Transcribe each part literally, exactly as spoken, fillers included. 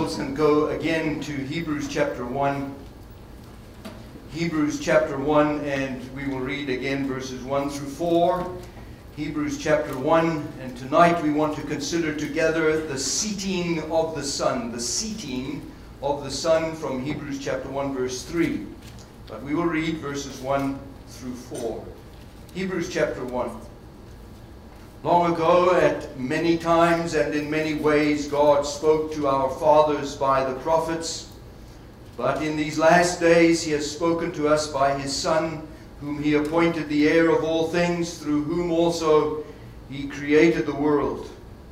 Bibles and go again to Hebrews chapter one. Hebrews chapter one, and we will read again verses one through four. Hebrews chapter one, and tonight we want to consider together the seating of the Son, the seating of the Son from Hebrews chapter one, verse three. But we will read verses one through four. Hebrews chapter one. Long ago, at many times and in many ways, God spoke to our fathers by the prophets. But in these last days he has spoken to us by his Son, whom he appointed the heir of all things, through whom also he created the world.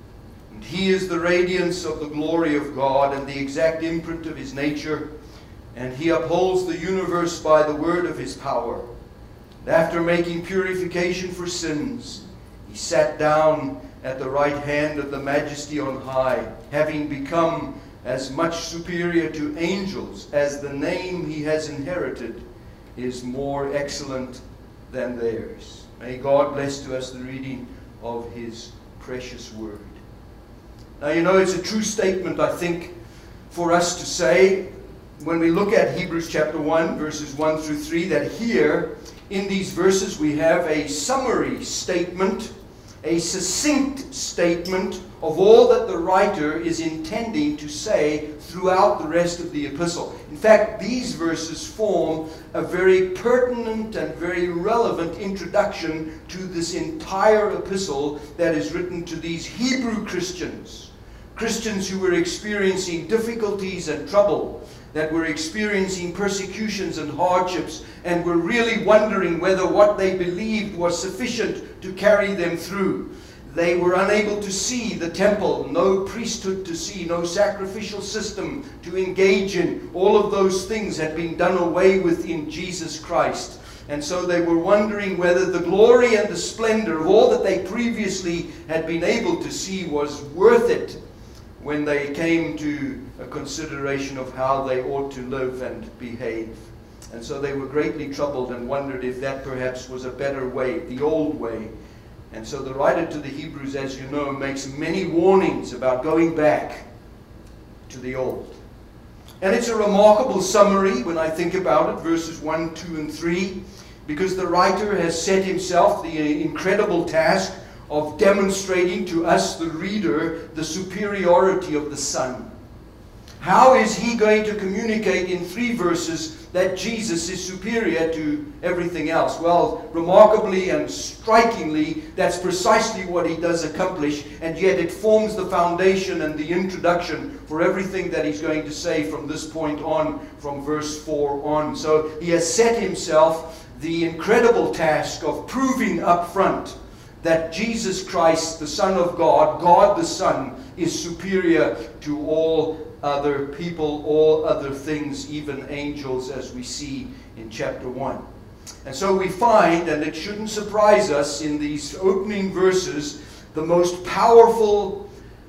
And he is the radiance of the glory of God and the exact imprint of his nature, and he upholds the universe by the word of his power. And after making purification for sins, he sat down at the right hand of the Majesty on high, having become as much superior to angels as the name he has inherited is more excellent than theirs. May God bless to us the reading of his precious word. Now, you know, it's a true statement, I think, for us to say, when we look at Hebrews chapter one, verses one through three, that here, in these verses, we have a summary statement, a succinct statement of all that the writer is intending to say throughout the rest of the epistle. In fact, these verses form a very pertinent and very relevant introduction to this entire epistle that is written to these Hebrew Christians. Christians who were experiencing difficulties and trouble, that were experiencing persecutions and hardships, and were really wondering whether what they believed was sufficient to carry them through. They were unable to see the temple, no priesthood to see, no sacrificial system to engage in. All of those things had been done away with in Jesus Christ. And so they were wondering whether the glory and the splendor of all that they previously had been able to see was worth it when they came to a consideration of how they ought to live and behave. And so they were greatly troubled and wondered if that perhaps was a better way, the old way. And so the writer to the Hebrews, as you know, makes many warnings about going back to the old. And it's a remarkable summary when I think about it, verses one, two, and three, because the writer has set himself the incredible task of demonstrating to us, the reader, the superiority of the Son. How is he going to communicate in three verses that Jesus is superior to everything else? Well, remarkably and strikingly, that's precisely what he does accomplish, and yet it forms the foundation and the introduction for everything that he's going to say from this point on, from verse four on. So he has set himself the incredible task of proving up front that Jesus Christ, the Son of God, God the Son, is superior to all other people, all other things, even angels, as we see in chapter one. And so we find, and it shouldn't surprise us in these opening verses, the most powerful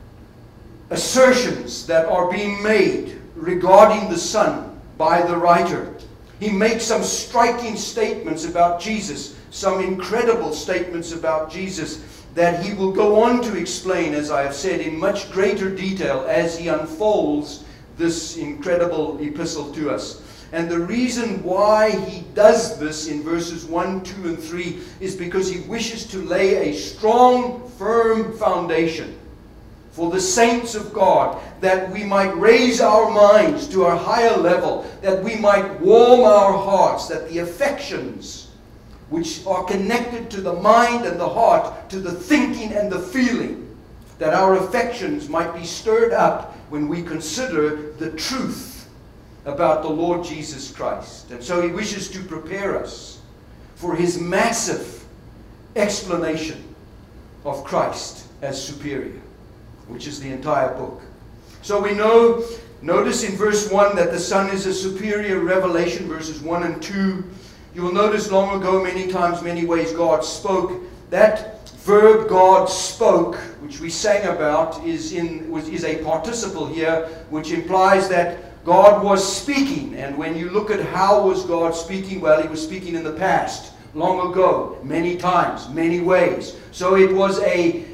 assertions that are being made regarding the Son by the writer. He makes some striking statements about Jesus, some incredible statements about Jesus that he will go on to explain, as I have said, in much greater detail as he unfolds this incredible epistle to us. And the reason why he does this in verses one, two, and three is because he wishes to lay a strong, firm foundation for the saints of God, that we might raise our minds to a higher level, that we might warm our hearts, that the affections which are connected to the mind and the heart, to the thinking and the feeling, that our affections might be stirred up when we consider the truth about the Lord Jesus Christ. And so he wishes to prepare us for his massive explanation of Christ as superior, which is the entire book. So we know, notice in verse one that the Son is a superior revelation, verses one and two. You will notice long ago, many times, many ways, God spoke. That verb God spoke, which we sang about, is, in, is a participle here, which implies that God was speaking. And when you look at how was God speaking, well, he was speaking in the past, long ago, many times, many ways. So it was a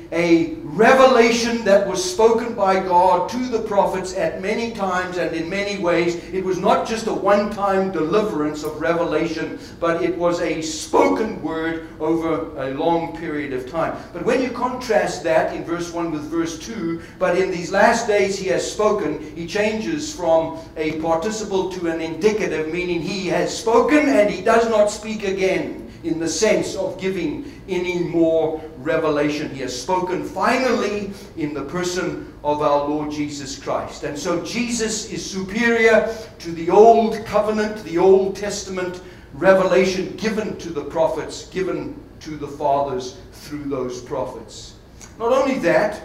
a revelation that was spoken by God to the prophets at many times and in many ways. It was not just a one-time deliverance of revelation, but it was a spoken word over a long period of time. But when you contrast that in verse one with verse two, but in these last days he has spoken, he changes from a participle to an indicative, meaning he has spoken and he does not speak again, in the sense of giving any more revelation. He has spoken finally in the person of our Lord Jesus Christ. And so Jesus is superior to the Old Covenant, the Old Testament revelation given to the prophets, given to the fathers through those prophets. Not only that,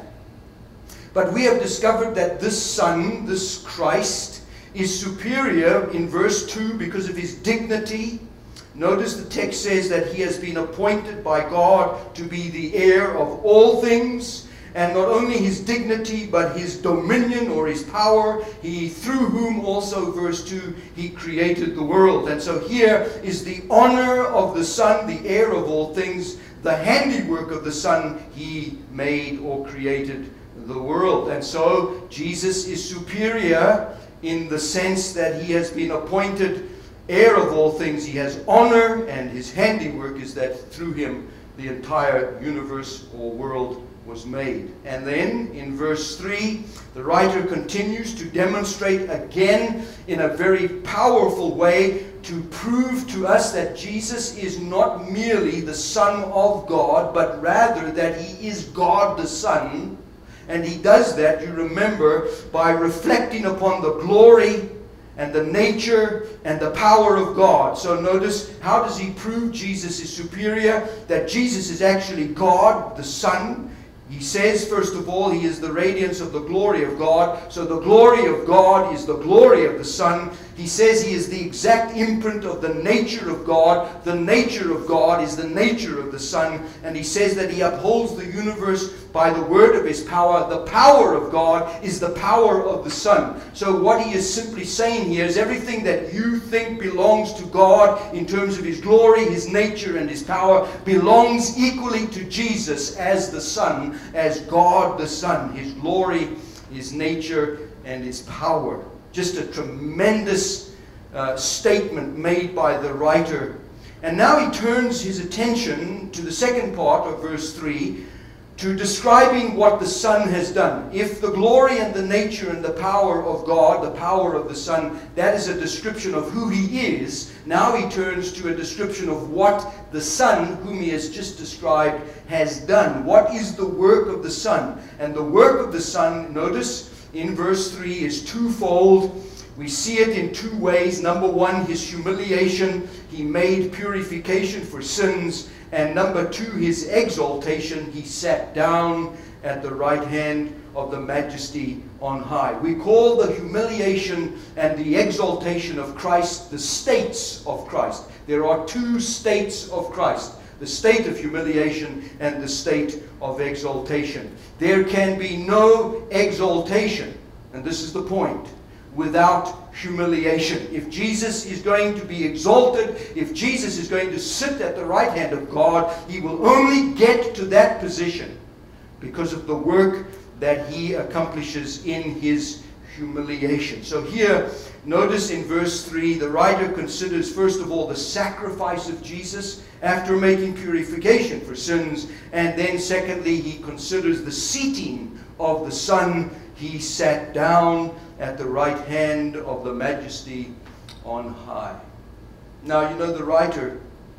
but we have discovered that this Son, this Christ, is superior in verse two because of his dignity. Notice the text says that he has been appointed by God to be the heir of all things, and not only his dignity, but his dominion or his power, he through whom also, verse two, he created the world. And so here is the honor of the Son, the heir of all things, the handiwork of the Son, he made or created the world. And so Jesus is superior in the sense that he has been appointed heir of all things. He has honor, and his handiwork is that through him the entire universe or world was made. And then in verse three, the writer continues to demonstrate again in a very powerful way to prove to us that Jesus is not merely the Son of God, but rather that he is God the Son. And he does that, you remember, by reflecting upon the glory and the nature and the power of God. So notice, how does he prove Jesus is superior? That Jesus is actually God, the Son. He says, first of all, he is the radiance of the glory of God. So the glory of God is the glory of the Son. He says he is the exact imprint of the nature of God. The nature of God is the nature of the Son. And he says that he upholds the universe by the word of his power. The power of God is the power of the Son. So what he is simply saying here is everything that you think belongs to God in terms of his glory, his nature, and his power belongs equally to Jesus as the Son, as God the Son. His glory, his nature, and his power. Just a tremendous uh, statement made by the writer. And now he turns his attention to the second part of verse three, to describing what the Son has done. If the glory and the nature and the power of God, the power of the Son, that is a description of who he is, now he turns to a description of what the Son, whom he has just described, has done. What is the work of the Son? And the work of the Son, notice, in verse three is twofold. We see it in two ways. Number one, his humiliation. He made purification for sins. And number two, his exaltation. He sat down at the right hand of the Majesty on high. We call the humiliation and the exaltation of Christ the states of Christ. There are two states of Christ. The state of humiliation and the state of exaltation. There can be no exaltation, and this is the point, without humiliation. If Jesus is going to be exalted, if Jesus is going to sit at the right hand of God, he will only get to that position because of the work that he accomplishes in his humiliation. So here, notice in verse three, the writer considers first of all the sacrifice of Jesus after making purification for sins, and then secondly, he considers the seating of the Son. He sat down at the right hand of the Majesty on high. Now, you know, the writer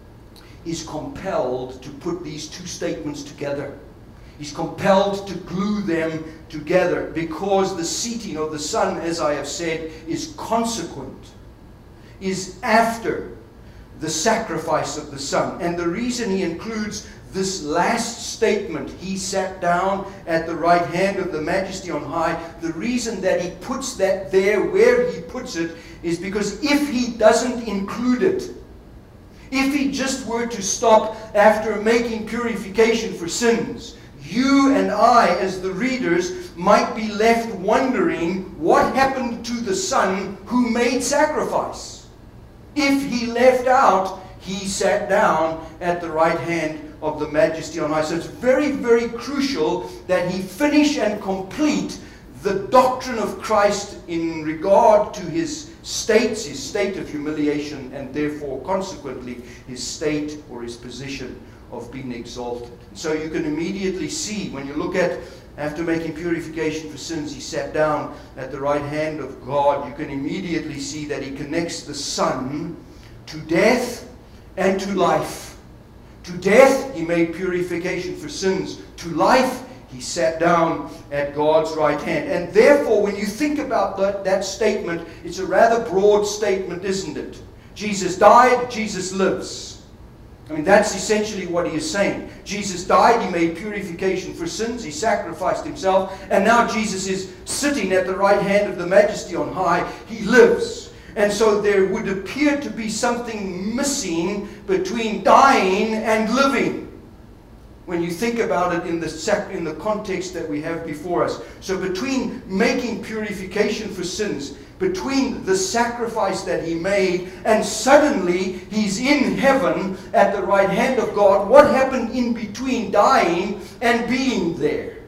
is compelled to put these two statements together. He's compelled to glue them together because the seating of the Son, as I have said, is consequent, is after the sacrifice of the Son. And the reason he includes this last statement, he sat down at the right hand of the Majesty on high, the reason that he puts that there where he puts it is because if he doesn't include it, if he just were to stop after making purification for sins, you and I, as the readers, might be left wondering what happened to the Son who made sacrifice. If he left out, he sat down at the right hand of the Majesty on high. So it's very, very crucial that he finish and complete the doctrine of Christ in regard to his states, his state of humiliation, and therefore, consequently, his state or his position of being exalted. So you can immediately see, when you look at, after making purification for sins, he sat down at the right hand of God, you can immediately see that he connects the Son to death and to life. To death, he made purification for sins. To life, he sat down at God's right hand. And therefore, when you think about that, that statement, it's a rather broad statement, isn't it? Jesus died, Jesus lives. I mean, that's essentially what he is saying. Jesus died, he made purification for sins, he sacrificed himself, and now Jesus is sitting at the right hand of the Majesty on high. He lives. And so there would appear to be something missing between dying and living, when you think about it in the, sac in the context that we have before us. So between making purification for sins, between the sacrifice that he made, and suddenly he's in heaven at the right hand of God, what happened in between dying and being there?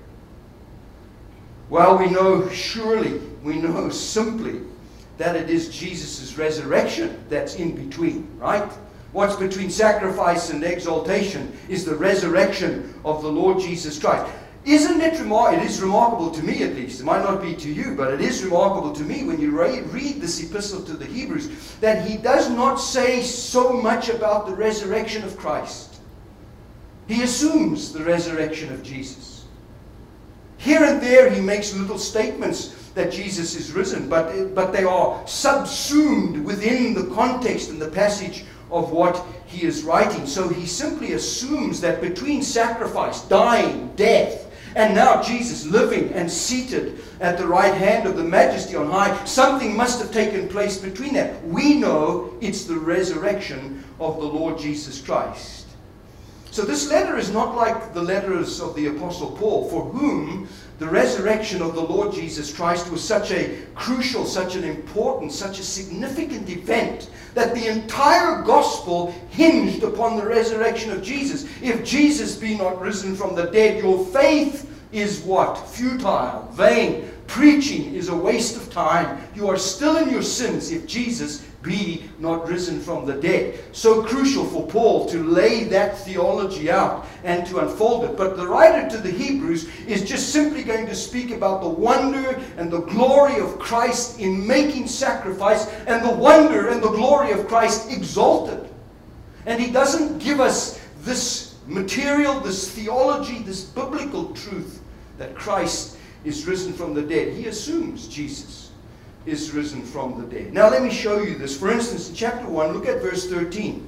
Well, we know surely, we know simply, that it is Jesus' resurrection that's in between, right? What's between sacrifice and exaltation is the resurrection of the Lord Jesus Christ. Isn't it remarkable? It is remarkable to me, at least. It might not be to you, but it is remarkable to me when you re read this epistle to the Hebrews that he does not say so much about the resurrection of Christ. He assumes the resurrection of Jesus. Here and there he makes little statements that Jesus is risen, but, but they are subsumed within the context and the passage of what he is writing. So he simply assumes that between sacrifice, dying, death, and now Jesus living and seated at the right hand of the Majesty on high, something must have taken place between that. We know it's the resurrection of the Lord Jesus Christ. So this letter is not like the letters of the Apostle Paul, for whom the resurrection of the Lord Jesus Christ was such a crucial, such an important, such a significant event that the entire gospel hinged upon the resurrection of Jesus. If Jesus be not risen from the dead, your faith is what? Futile, vain. Preaching is a waste of time. You are still in your sins if Jesus be not risen from the dead. So crucial for Paul to lay that theology out and to unfold it. But the writer to the Hebrews is just simply going to speak about the wonder and the glory of Christ in making sacrifice, and the wonder and the glory of Christ exalted. And he doesn't give us this material, this theology, this biblical truth that Christ is risen from the dead. He assumes Jesus is risen from the dead. Now let me show you this. For instance, in chapter one, look at verse thirteen.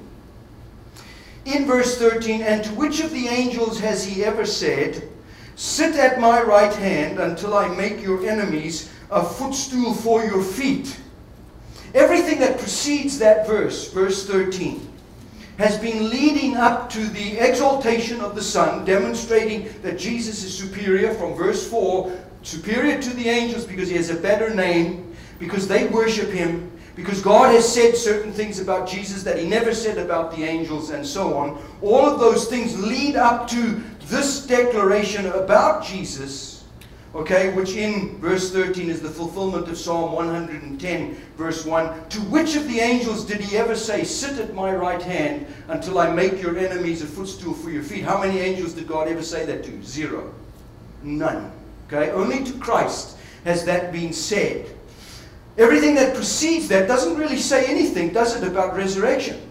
In verse thirteen, and to which of the angels has he ever said, sit at my right hand until I make your enemies a footstool for your feet? Everything that precedes that verse, verse thirteen, has been leading up to the exaltation of the Son, demonstrating that Jesus is superior from verse four, superior to the angels because he has a better name, because they worship him, because God has said certain things about Jesus that he never said about the angels, and so on. All of those things lead up to this declaration about Jesus, okay, which in verse thirteen is the fulfillment of Psalm one hundred ten, verse one. To which of the angels did he ever say, sit at my right hand until I make your enemies a footstool for your feet? How many angels did God ever say that to? Zero. None. Okay, only to Christ has that been said. Everything that precedes that doesn't really say anything, does it, about resurrection?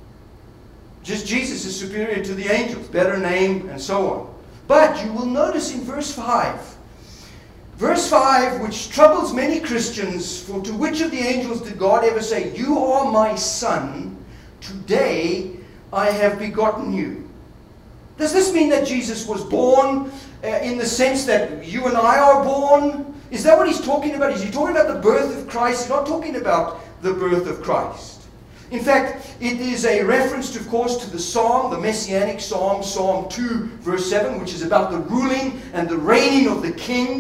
Just Jesus is superior to the angels, better name, and so on. But you will notice in verse five, verse five, which troubles many Christians, for to which of the angels did God ever say, you are my son, today I have begotten you? Does this mean that Jesus was born uh, in the sense that you and I are born? Is that what he's talking about? Is he talking about the birth of Christ? He's not talking about the birth of Christ. In fact, it is a reference, to, of course, to the Psalm, the Messianic Psalm, Psalm two, verse seven, which is about the ruling and the reigning of the King.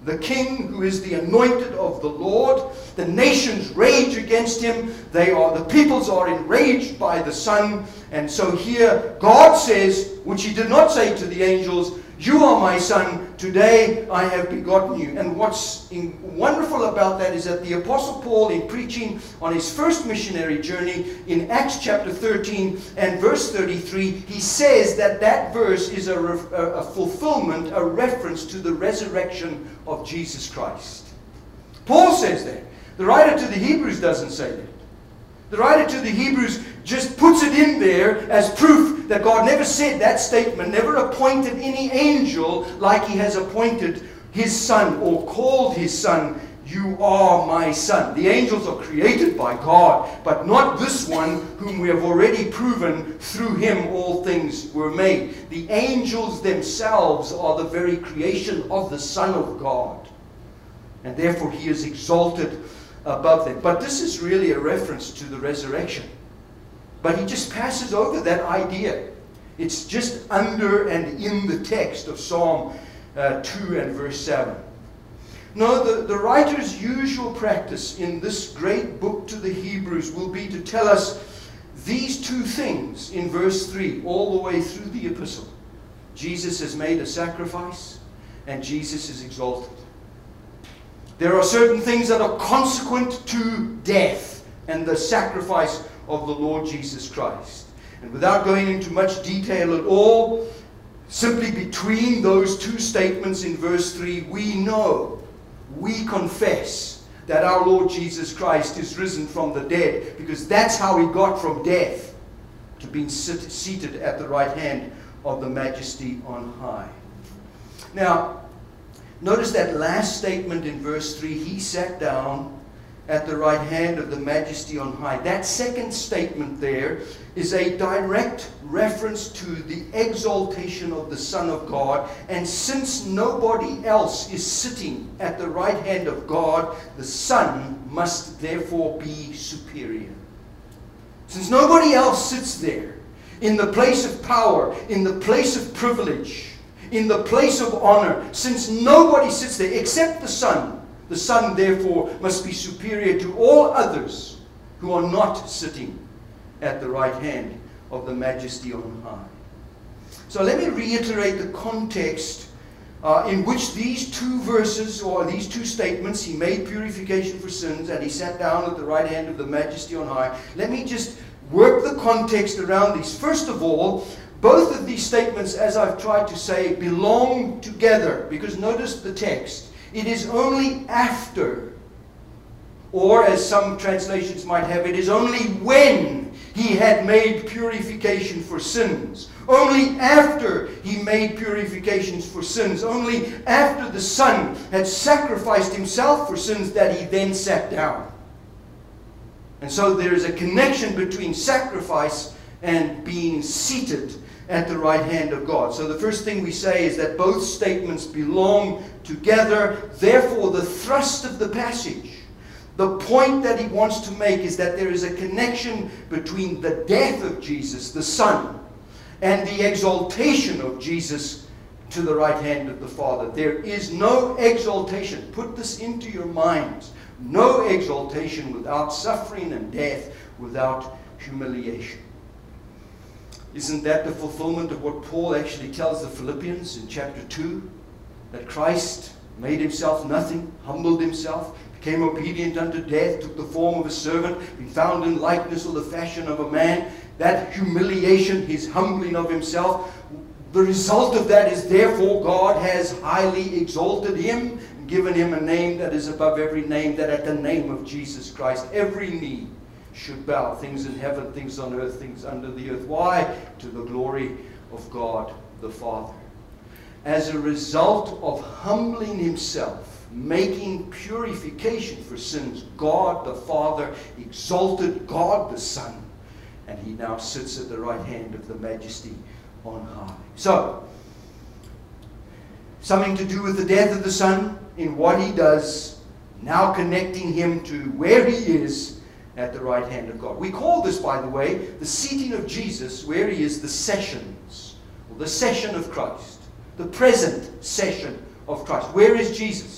the king who is the anointed of the Lord. The nations rage against him. They are, the peoples are enraged by the Son. And so here God says, which he did not say to the angels, you are my son, today I have begotten you. And what's in, wonderful about that is that the Apostle Paul, in preaching on his first missionary journey in Acts chapter thirteen and verse thirty-three, he says that that verse is a, a, a fulfillment, a reference to the resurrection of Jesus Christ. Paul says that. The writer to the Hebrews doesn't say that. The writer to the Hebrews just puts it in there as proof that God never said that statement, never appointed any angel like he has appointed his son or called his son, you are my son. The angels are created by God, but not this one whom we have already proven through him all things were made. The angels themselves are the very creation of the Son of God. And therefore he is exalted above them. But this is really a reference to the resurrection. But he just passes over that idea. It's just under and in the text of Psalm uh, two and verse seven. No, the, the writer's usual practice in this great book to the Hebrews will be to tell us these two things in verse three, all the way through the epistle. Jesus has made a sacrifice, and Jesus is exalted. There are certain things that are consequent to death and the sacrifice of the Lord Jesus Christ. And without going into much detail at all, simply between those two statements in verse three, we know, we confess that our Lord Jesus Christ is risen from the dead, because that's how he got from death to being sit, seated at the right hand of the Majesty on high. Now, notice that last statement in verse three, he sat down at the right hand of the Majesty on high. That second statement there is a direct reference to the exaltation of the Son of God. And since nobody else is sitting at the right hand of God, the Son must therefore be superior. Since nobody else sits there in the place of power, in the place of privilege, in the place of honor, since nobody sits there except the Son, the Son, therefore, must be superior to all others who are not sitting at the right hand of the Majesty on high. So let me reiterate the context uh, in which these two verses, or these two statements, he made purification for sins and he sat down at the right hand of the Majesty on high. Let me just work the context around these. First of all, both of these statements, as I've tried to say, belong together, because notice the text. It is only after, or as some translations might have it, is only when he had made purification for sins. Only after he made purifications for sins. Only after the Son had sacrificed himself for sins that he then sat down. And so there is a connection between sacrifice and being seated at the right hand of God. So the first thing we say is that both statements belong together. Therefore, the thrust of the passage, the point that he wants to make, is that there is a connection between the death of Jesus, the Son, and the exaltation of Jesus to the right hand of the Father. There is no exaltation. Put this into your minds. No exaltation without suffering, and death without humiliation. Isn't that the fulfillment of what Paul actually tells the Philippians in chapter two? That Christ made himself nothing, humbled himself, became obedient unto death, took the form of a servant, being found in likeness or the fashion of a man. That humiliation, his humbling of himself, the result of that is, therefore, God has highly exalted him and given him a name that is above every name, that at the name of Jesus Christ every knee should bow, things in heaven, things on earth, things under the earth. Why? To the glory of God the Father. As a result of humbling himself, making purification for sins, God the Father exalted God the Son, and he now sits at the right hand of the Majesty on high. So, something to do with the death of the Son in what he does, now connecting him to where he is at the right hand of God. We call this, by the way, the seating of Jesus, where he is, the sessions, or the session of Christ, the present session of Christ. Where is Jesus?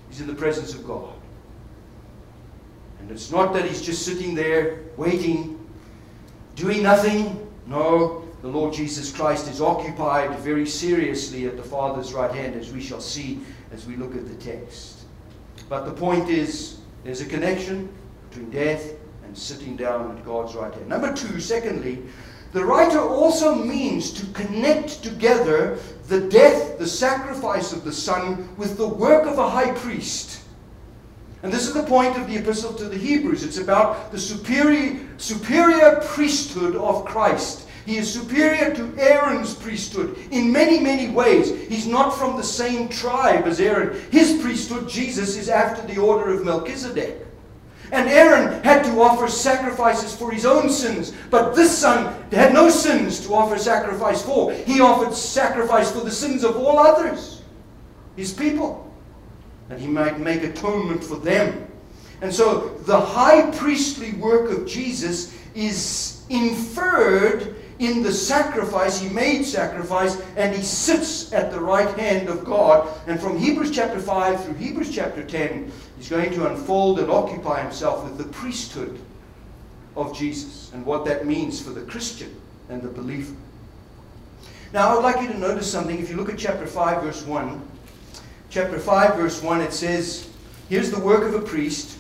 He's in the presence of God. And it's not that he's just sitting there waiting, doing nothing. No, the Lord Jesus Christ is occupied very seriously at the Father's right hand, as we shall see as we look at the text. But the point is, there's a connection between death and sitting down at God's right hand. Number two, secondly, the writer also means to connect together the death, the sacrifice of the Son, with the work of a high priest. And this is the point of the epistle to the Hebrews. It's about the superior, superior priesthood of Christ. He is superior to Aaron's priesthood in many, many ways. He's not from the same tribe as Aaron. His priesthood, Jesus, is after the order of Melchizedek. And Aaron had to offer sacrifices for his own sins. But this son had no sins to offer sacrifice for. He offered sacrifice for the sins of all others, his people. And he might make atonement for them. And so the high priestly work of Jesus is inferred in the sacrifice. He made sacrifice, and he sits at the right hand of God. And from Hebrews chapter five through Hebrews chapter ten, he's going to unfold and occupy himself with the priesthood of Jesus and what that means for the Christian and the believer. Now, I would like you to notice something. If you look at chapter five, verse one, chapter five, verse one, it says, here's the work of a priest.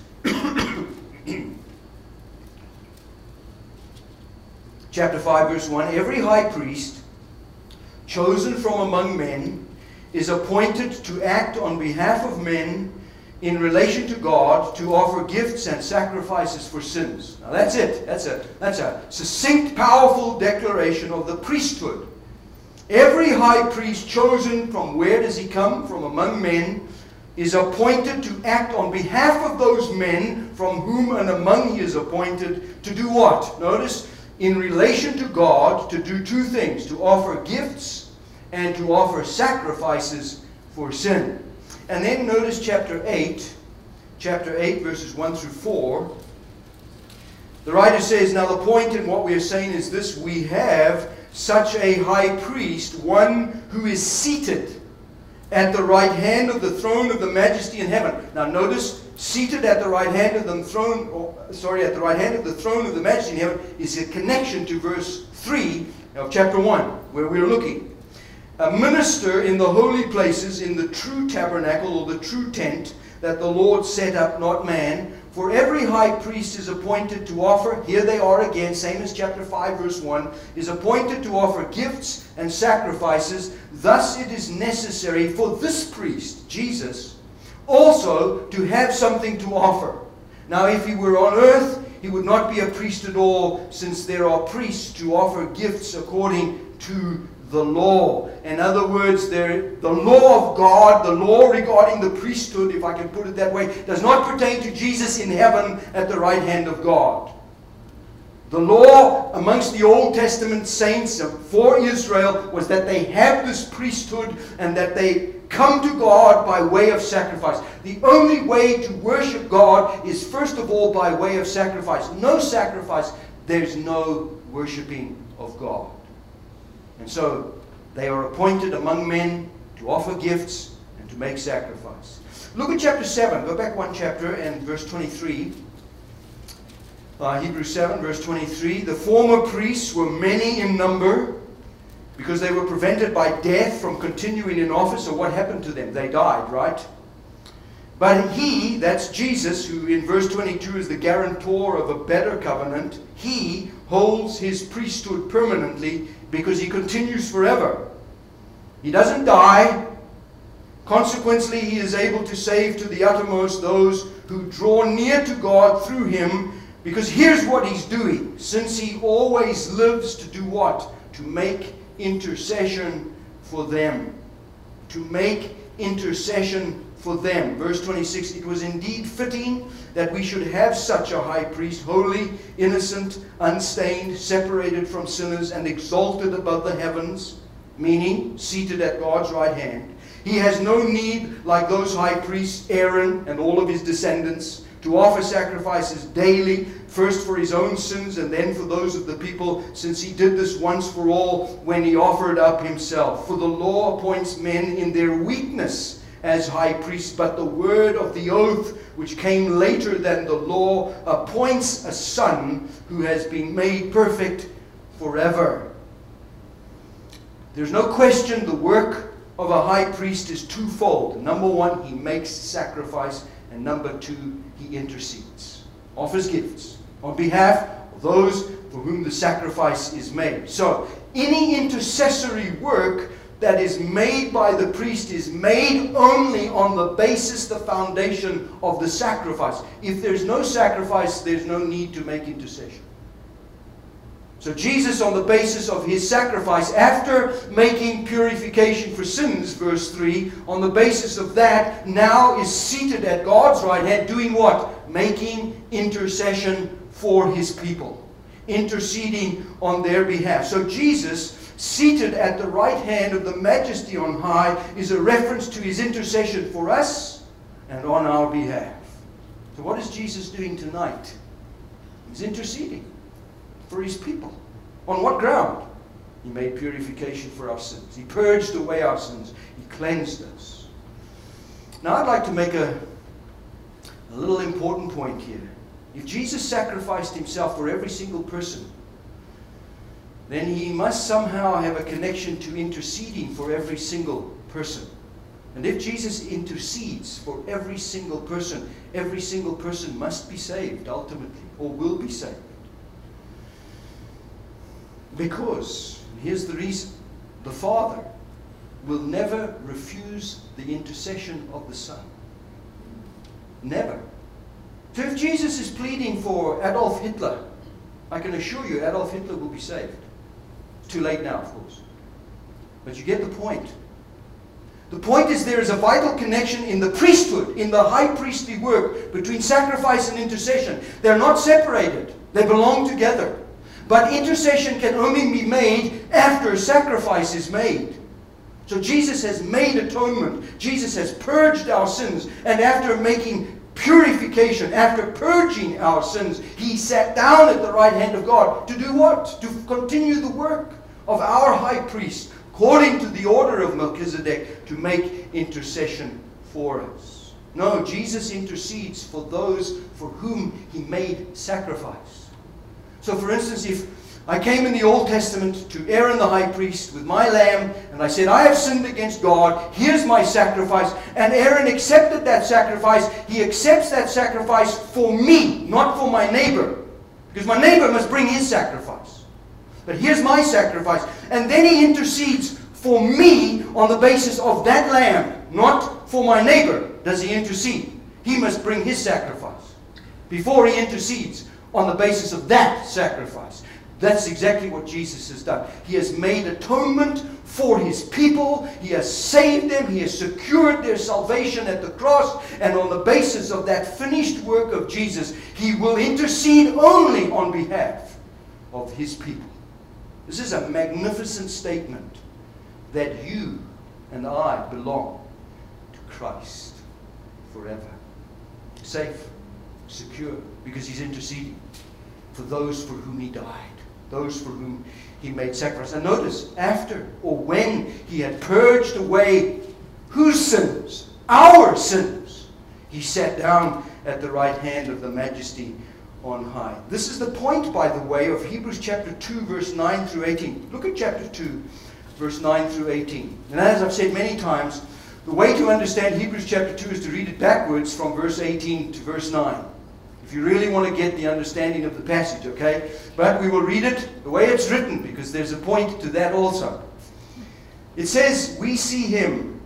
Chapter five, verse one, every high priest chosen from among men is appointed to act on behalf of men in relation to God, to offer gifts and sacrifices for sins. Now that's it. That's a, that's a succinct, powerful declaration of the priesthood. Every high priest chosen from where does he come? From among men, is appointed to act on behalf of those men from whom and among he is appointed to do what? Notice, in relation to God, to do two things: to offer gifts and to offer sacrifices for sin. And then notice chapter eight, chapter eight, verses one through four. The writer says, now the point in what we are saying is this: we have such a high priest, one who is seated at the right hand of the throne of the majesty in heaven. Now notice, seated at the right hand of the throne, or, sorry, at the right hand of the throne of the majesty in heaven is a connection to verse three of chapter one, where we're looking. A minister in the holy places, in the true tabernacle or the true tent that the Lord set up, not man. For every high priest is appointed to offer, here they are again, same as chapter five, verse one, is appointed to offer gifts and sacrifices. Thus it is necessary for this priest, Jesus, also to have something to offer. Now if he were on earth, he would not be a priest at all, since there are priests to offer gifts according to the law. In other words, there, the law of God, the law regarding the priesthood, if I can put it that way, does not pertain to Jesus in heaven at the right hand of God. The law amongst the Old Testament saints for Israel was that they have this priesthood and that they come to God by way of sacrifice. The only way to worship God is first of all by way of sacrifice. No sacrifice, there's no worshiping of God. And so they are appointed among men to offer gifts and to make sacrifice. Look at chapter seven. Go back one chapter and verse twenty-three. Uh, Hebrews seven, verse twenty-three. The former priests were many in number because they were prevented by death from continuing in office. So what happened to them? They died, right? But he, that's Jesus, who in verse twenty-two is the guarantor of a better covenant, he holds his priesthood permanently because he continues forever. He doesn't die. Consequently, he is able to save to the uttermost those who draw near to God through him, because here's what he's doing. Since he always lives to do what? To make intercession for them. To make intercession for them. Verse twenty-six, it was indeed fitting that we should have such a high priest, holy, innocent, unstained, separated from sinners, and exalted above the heavens, meaning seated at God's right hand. He has no need, like those high priests, Aaron and all of his descendants, to offer sacrifices daily, first for his own sins and then for those of the people, since he did this once for all when he offered up himself. For the law appoints men in their weakness as high priest, but the word of the oath, which came later than the law, appoints a son who has been made perfect forever. There's no question the work of a high priest is twofold. Number one, he makes sacrifice, and number two, he intercedes, offers gifts on behalf of those for whom the sacrifice is made. So, any intercessory work that is made by the priest is made only on the basis, the foundation of the sacrifice. If there's no sacrifice, there's no need to make intercession. So Jesus, on the basis of his sacrifice, after making purification for sins, verse three, on the basis of that, now is seated at God's right hand, doing what? Making intercession for his people. Interceding on their behalf. So Jesus, seated at the right hand of the Majesty on high, is a reference to his intercession for us and on our behalf. So what is Jesus doing tonight? He's interceding for his people. On what ground? He made purification for our sins. He purged away our sins. He cleansed us. Now I'd like to make a, a little important point here. If Jesus sacrificed himself for every single person, then he must somehow have a connection to interceding for every single person. And if Jesus intercedes for every single person, every single person must be saved ultimately, or will be saved. Because, here's the reason, the Father will never refuse the intercession of the Son. Never. So if Jesus is pleading for Adolf Hitler, I can assure you Adolf Hitler will be saved. It's too late now, of course. But you get the point. The point is there is a vital connection in the priesthood, in the high priestly work between sacrifice and intercession. They're not separated. They belong together. But intercession can only be made after sacrifice is made. So Jesus has made atonement. Jesus has purged our sins. And after making purification, after purging our sins, he sat down at the right hand of God to do what? To continue the work of our high priest, according to the order of Melchizedek, to make intercession for us. No, Jesus intercedes for those for whom he made sacrifice. So for instance, if I came in the Old Testament to Aaron the high priest with my lamb, and I said, I have sinned against God, here's my sacrifice, and Aaron accepted that sacrifice, he accepts that sacrifice for me, not for my neighbor. Because my neighbor must bring his sacrifice. But here's my sacrifice. And then he intercedes for me on the basis of that lamb, not for my neighbor does he intercede. He must bring his sacrifice before he intercedes on the basis of that sacrifice. That's exactly what Jesus has done. He has made atonement for his people. He has saved them. He has secured their salvation at the cross. And on the basis of that finished work of Jesus, he will intercede only on behalf of his people. This is a magnificent statement that you and I belong to Christ forever. Safe, secure, because he's interceding for those for whom he died, those for whom he made sacrifice. And notice, after or when he had purged away whose sins? Our sins. He sat down at the right hand of the Majesty on high. This is the point, by the way, of Hebrews chapter two, verse nine through eighteen. Look at chapter two, verse nine through eighteen. And as I've said many times, the way to understand Hebrews chapter two is to read it backwards from verse eighteen to verse nine. If you really want to get the understanding of the passage, okay? But we will read it the way it's written, because there's a point to that also. It says, we see him,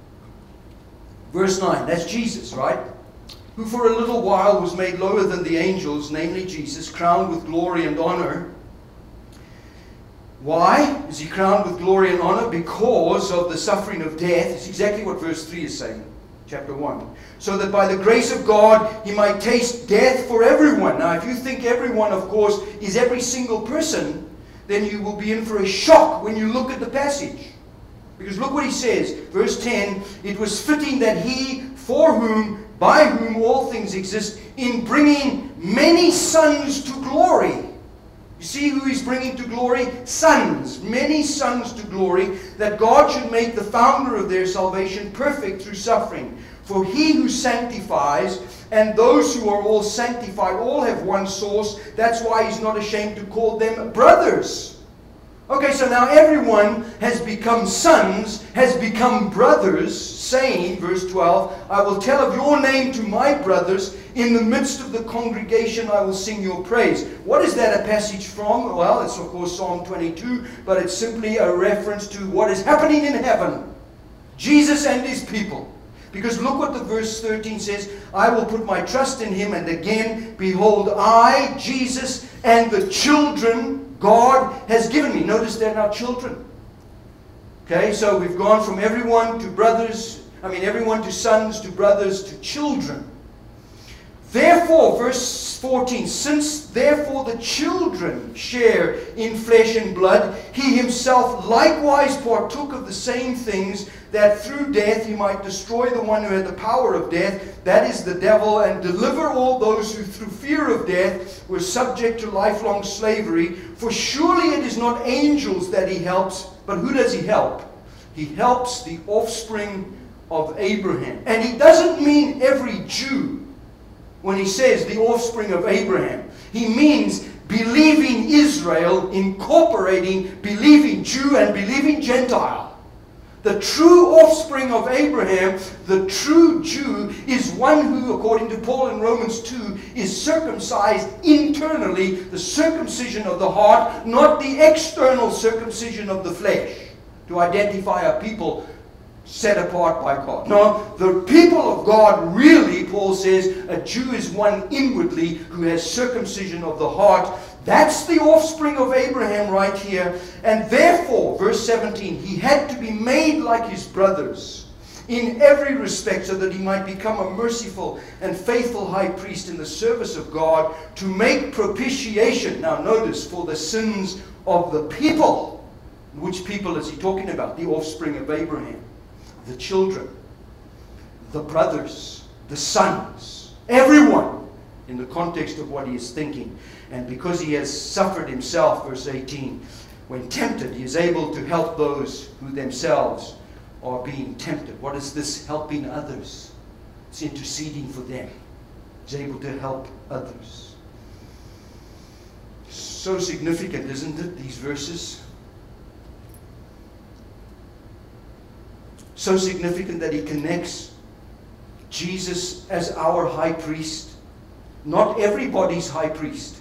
verse nine, that's Jesus, right? Who for a little while was made lower than the angels, namely Jesus, crowned with glory and honor. Why is he crowned with glory and honor? Because of the suffering of death. It's exactly what verse three is saying, chapter one. So that by the grace of God, he might taste death for everyone. Now, if you think everyone, of course, is every single person, then you will be in for a shock when you look at the passage. Because look what he says, verse ten, it was fitting that he, for whom, by whom all things exist, in bringing many sons to glory. You see who he's bringing to glory? Sons, many sons to glory, that God should make the founder of their salvation perfect through suffering. For he who sanctifies and those who are all sanctified all have one source. That's why he's not ashamed to call them brothers. Okay, so now everyone has become sons, has become brothers, saying, verse twelve, I will tell of your name to my brothers. In the midst of the congregation I will sing your praise. What is that a passage from? Well, it's of course Psalm twenty-two, but it's simply a reference to what is happening in heaven. Jesus and his people. Because look what the verse thirteen says, I will put my trust in him, and again, behold, I, Jesus, and the children God has given me. Notice they're now children. Okay, so we've gone from everyone to brothers, I mean everyone to sons, to brothers, to children. Therefore, verse fourteen, since therefore the children share in flesh and blood, he himself likewise partook of the same things, that through death he might destroy the one who had the power of death, that is the devil, and deliver all those who through fear of death were subject to lifelong slavery. For surely it is not angels that he helps, but who does he help? He helps the offspring of Abraham. And he doesn't mean every Jew when he says the offspring of Abraham. He means believing Israel, incorporating believing Jew and believing Gentile. The true offspring of Abraham, the true Jew, is one who, according to Paul in Romans two, is circumcised internally, the circumcision of the heart, not the external circumcision of the flesh, to identify a people set apart by God. No, the people of God really, Paul says, a Jew is one inwardly who has circumcision of the heart. That's the offspring of Abraham right here. And therefore, verse seventeen, he had to be made like his brothers in every respect, so that he might become a merciful and faithful high priest in the service of God, to make propitiation. Now notice, for the sins of the people. Which people is he talking about? The offspring of Abraham. The children, the brothers, the sons, everyone in the context of what he is thinking. And because he has suffered himself, verse eighteen, when tempted, he is able to help those who themselves are being tempted. What is this helping others? It's interceding for them. He's able to help others. So significant, isn't it, these verses? So significant that he connects Jesus as our high priest. Not everybody's high priest.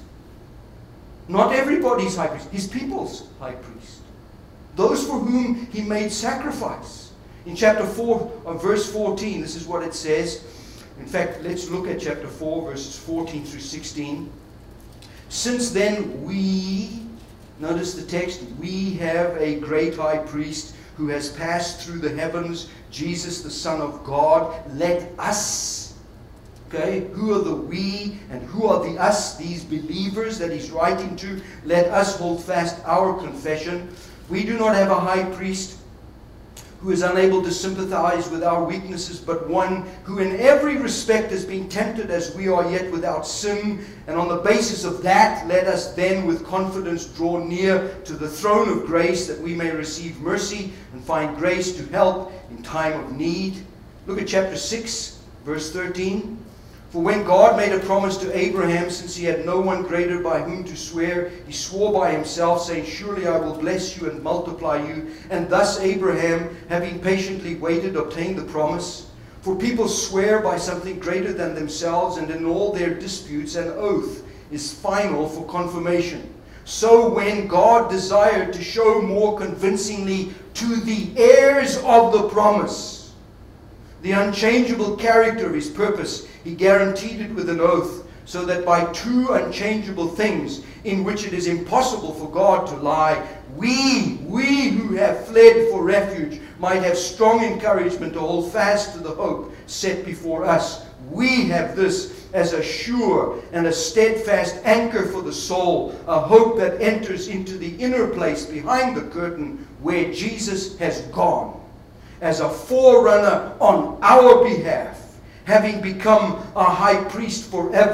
Not everybody's high priest. His people's high priest. Those for whom he made sacrifice. In chapter four, uh, verse fourteen, this is what it says. In fact, let's look at chapter four, verses fourteen through sixteen. Since then we, notice the text, we have a great high priest who has passed through the heavens, Jesus the Son of God. Let us, okay, who are the we and who are the us, these believers that he's writing to? Let us hold fast our confession. We do not have a high priest who is unable to sympathize with our weaknesses, but one who in every respect has been tempted as we are, yet without sin. And on the basis of that, let us then with confidence draw near to the throne of grace, that we may receive mercy and find grace to help in time of need. Look at chapter six, verse thirteen. For when God made a promise to Abraham, since he had no one greater by whom to swear, he swore by himself, saying, surely I will bless you and multiply you. And thus Abraham, having patiently waited, obtained the promise. For people swear by something greater than themselves, and in all their disputes an oath is final for confirmation. So when God desired to show more convincingly to the heirs of the promise the unchangeable character of his purpose, he guaranteed it with an oath, so that by two unchangeable things in which it is impossible for God to lie, we, we who have fled for refuge, might have strong encouragement to hold fast to the hope set before us. We have this as a sure and a steadfast anchor for the soul, a hope that enters into the inner place behind the curtain, where Jesus has gone as a forerunner on our behalf, having become a high priest forever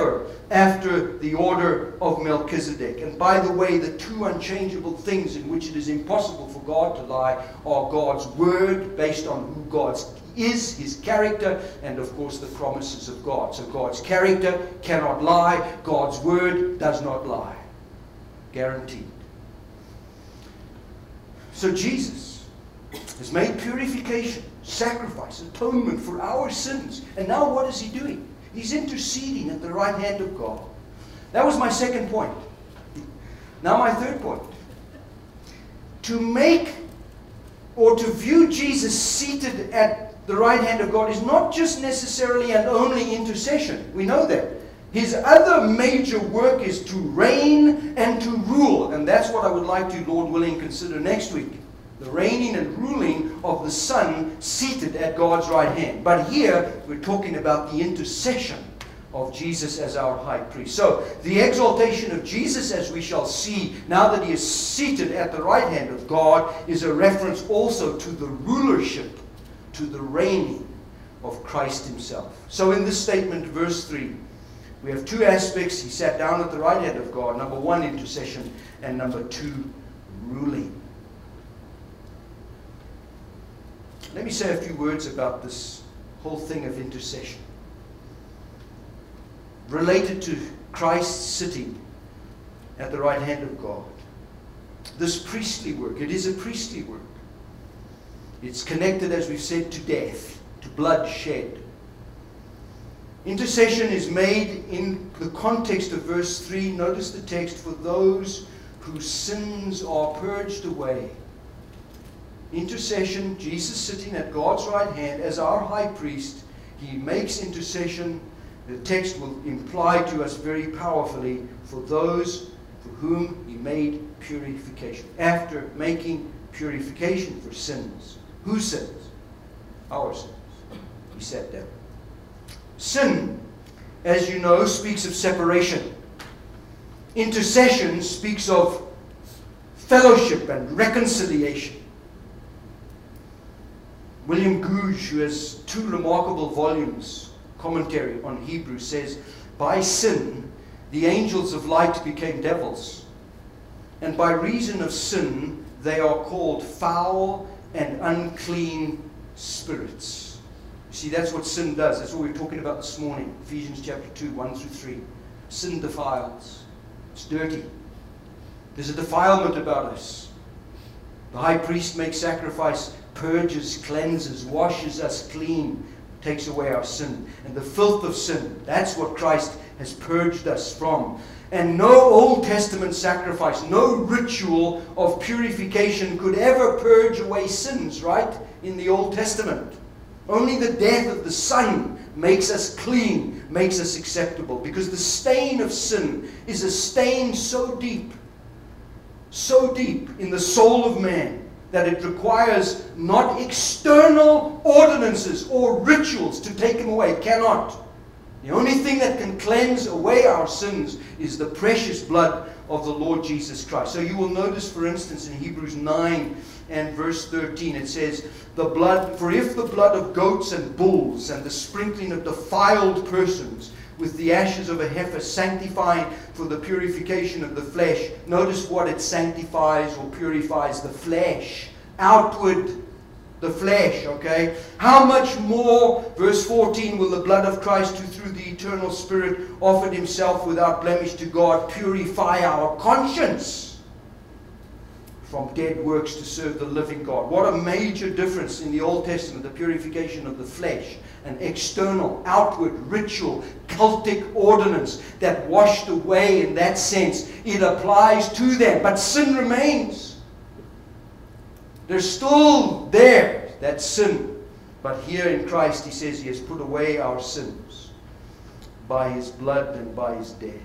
after the order of Melchizedek. And by the way, the two unchangeable things in which it is impossible for God to lie are God's word, based on who God is, his character, and of course the promises of God. So God's character cannot lie. God's word does not lie. Guaranteed. So Jesus has made purification, sacrifice, atonement for our sins. And now what is he doing? He's interceding at the right hand of God. That was my second point. Now my third point. To make or to view Jesus seated at the right hand of God is not just necessarily and only intercession. We know that. His other major work is to reign and to rule. And that's what I would like to, Lord willing, consider next week. The reigning and ruling of the Son seated at God's right hand. But here we're talking about the intercession of Jesus as our high priest. So the exaltation of Jesus, as we shall see now that he is seated at the right hand of God, is a reference also to the rulership, to the reigning of Christ himself. So in this statement, verse three, we have two aspects. He sat down at the right hand of God. Number one, intercession, and number two, ruling. Let me say a few words about this whole thing of intercession. Related to Christ sitting at the right hand of God. This priestly work, it is a priestly work. It's connected, as we've said, to death, to blood shed. Intercession is made in the context of verse three. Notice the text, for those whose sins are purged away. Intercession, Jesus sitting at God's right hand as our high priest, he makes intercession. The text will imply to us very powerfully, for those for whom he made purification. After making purification for sins. Whose sins? Our sins. He sat down. Sin, as you know, speaks of separation. Intercession speaks of fellowship and reconciliation. William Gouge, who has two remarkable volumes, commentary on Hebrews, says, by sin, the angels of light became devils. And by reason of sin, they are called foul and unclean spirits. You see, that's what sin does. That's what we were talking about this morning. Ephesians chapter two, one through three. Sin defiles. It's dirty. There's a defilement about us. The high priest makes sacrifice, purges, cleanses, washes us clean, takes away our sin. And the filth of sin, that's what Christ has purged us from. And no Old Testament sacrifice, no ritual of purification could ever purge away sins, right? In the Old Testament. Only the death of the Son makes us clean, makes us acceptable. Because the stain of sin is a stain so deep, so deep in the soul of man, that it requires not external ordinances or rituals to take him away. It cannot. The only thing that can cleanse away our sins is the precious blood of the Lord Jesus Christ. So you will notice, for instance, in Hebrews nine and verse thirteen, it says, the blood, for if the blood of goats and bulls and the sprinkling of defiled persons with the ashes of a heifer sanctifying for the purification of the flesh. Notice what it sanctifies or purifies: the flesh. Outward, the flesh, okay? How much more, verse fourteen, will the blood of Christ, who through the eternal Spirit offered himself without blemish to God, purify our conscience from dead works to serve the living God? What a major difference in the Old Testament, the purification of the flesh. An external, outward, ritual, cultic ordinance that washed away in that sense. It applies to them, but sin remains. They're still there, that sin. But here in Christ, he says he has put away our sins by his blood and by his death.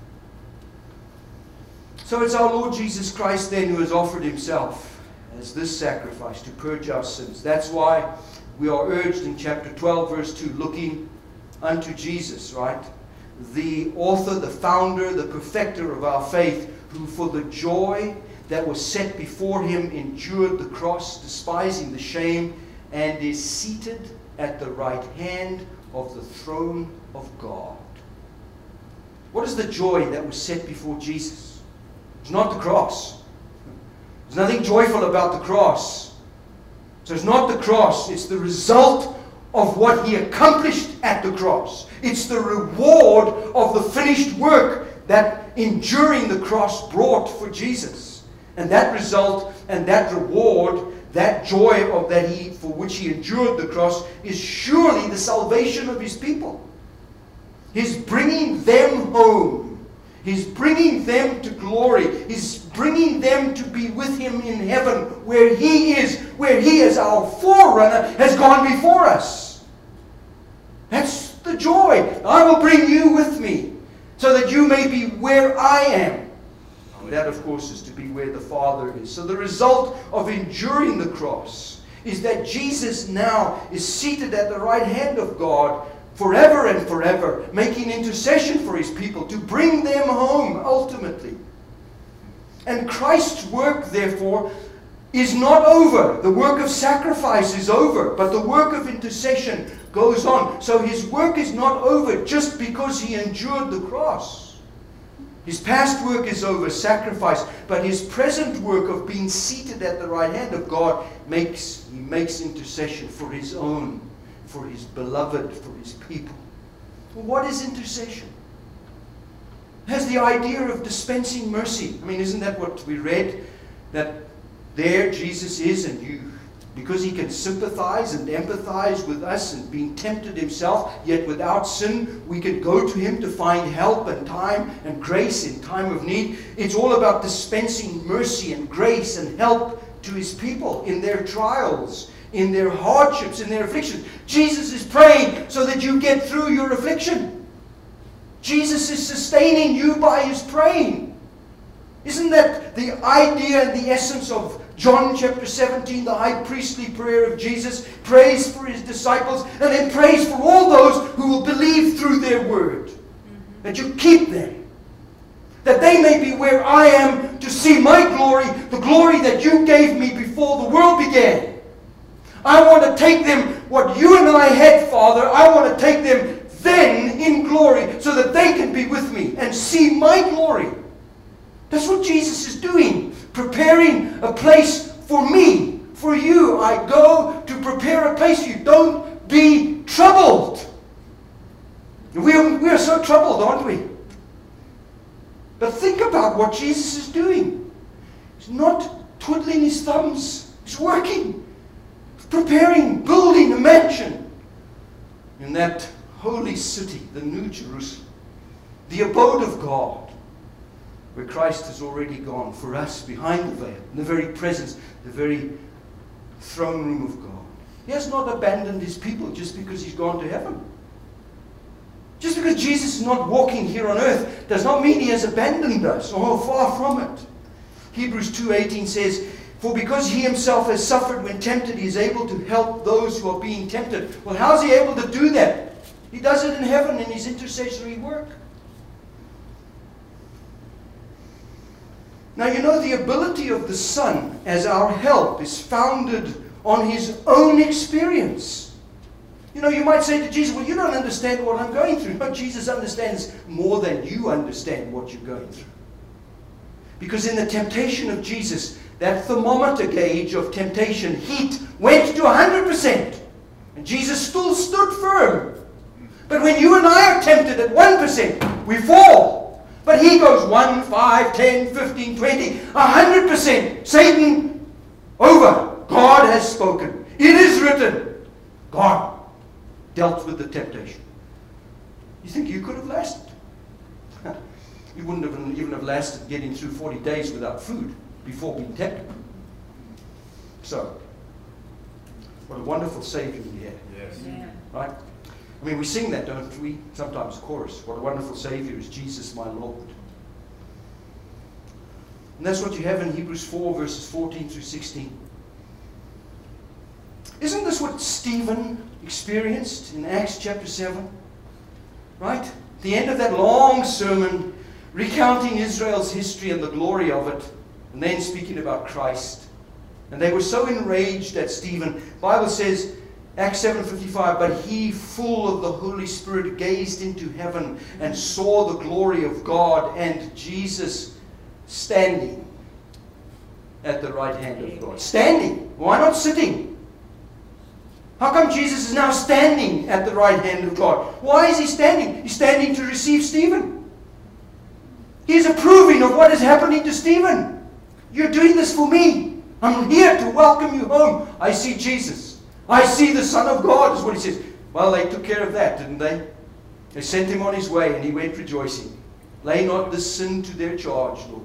So it's our Lord Jesus Christ then who has offered himself as this sacrifice to purge our sins. That's why we are urged in chapter twelve, verse two, looking unto Jesus, right? The author, the founder, the perfecter of our faith, who for the joy that was set before him endured the cross, despising the shame, and is seated at the right hand of the throne of God. What is the joy that was set before Jesus? It's not the cross. There's nothing joyful about the cross. So it's not the cross. It's the result of what he accomplished at the cross. It's the reward of the finished work that enduring the cross brought for Jesus. And that result and that reward, that joy of that he for which he endured the cross, is surely the salvation of his people. He's bringing them home. He's bringing them to glory. He's bringing them to be with him in heaven, where he is, where he as our forerunner has gone before us. That's the joy. I will bring you with me, so that you may be where I am. And that, of course, is to be where the Father is. So the result of enduring the cross is that Jesus now is seated at the right hand of God forever and forever, making intercession for his people to bring them home ultimately. And Christ's work, therefore, is not over. The work of sacrifice is over, but the work of intercession goes on. So his work is not over just because he endured the cross. His past work is over, sacrifice, but his present work of being seated at the right hand of God makes, he makes intercession for his own, for his beloved, for his people. Well, what is intercession? It has the idea of dispensing mercy. I mean, isn't that what we read? That there Jesus is, and you, because he can sympathize and empathize with us and being tempted himself, yet without sin, we can go to him to find help and time and grace in time of need. It's all about dispensing mercy and grace and help to his people in their trials, in their hardships, in their afflictions. Jesus is praying so that you get through your affliction. Jesus is sustaining you by his praying. Isn't that the idea and the essence of John chapter seventeen, the high priestly prayer of Jesus? Prays for his disciples and then prays for all those who will believe through their word. Mm-hmm. That you keep them. That they may be where I am to see my glory, the glory that you gave me before the world began. I want to take them, what you and I had, Father, I want to take them then in glory so that they can be with me and see my glory. That's what Jesus is doing. Preparing a place for me, for you. I go to prepare a place for you. Don't be troubled. We are, we are so troubled, aren't we? But think about what Jesus is doing. He's not twiddling his thumbs. He's working. Preparing, building a mansion in that holy city, the New Jerusalem, the abode of God, where Christ has already gone for us behind the veil, in the very presence, the very throne room of God. He has not abandoned his people just because he's gone to heaven. Just because Jesus is not walking here on earth does not mean he has abandoned us. Oh, far from it. Hebrews two eighteen says, "For because he himself has suffered when tempted, he is able to help those who are being tempted." Well, how is he able to do that? He does it in heaven in his intercessory work. Now, you know, the ability of the Son as our help is founded on his own experience. You know, you might say to Jesus, well, you don't understand what I'm going through. No, Jesus understands more than you understand what you're going through. Because in the temptation of Jesus, that thermometer gauge of temptation, heat, went to one hundred percent. And Jesus still stood firm. But when you and I are tempted at one percent, we fall. But he goes one, five, ten, fifteen, twenty, one hundred percent. Satan, over. God has spoken. It is written. God dealt with the temptation. You think you could have lasted? You wouldn't have even have lasted getting through forty days without food before being tempted. So, what a wonderful Savior we have. Yes. Yeah. Right? I mean, we sing that, don't we? Sometimes, chorus. What a wonderful Savior is Jesus, my Lord. And that's what you have in Hebrews four, verses fourteen through sixteen. Isn't this what Stephen experienced in Acts chapter seven? Right? At the end of that long sermon, recounting Israel's history and the glory of it, and then speaking about Christ. And they were so enraged at Stephen. The Bible says Acts seven fifty-five, but he, full of the Holy Spirit, gazed into heaven and saw the glory of God and Jesus standing at the right hand of God. Standing. Why not sitting? How come Jesus is now standing at the right hand of God? Why is he standing? He's standing to receive Stephen. He's approving of what is happening to Stephen. You're doing this for me. I'm here to welcome you home. I see Jesus. I see the Son of God, is what he says. Well, they took care of that, didn't they? They sent him on his way, and he went rejoicing. Lay not this sin to their charge, Lord.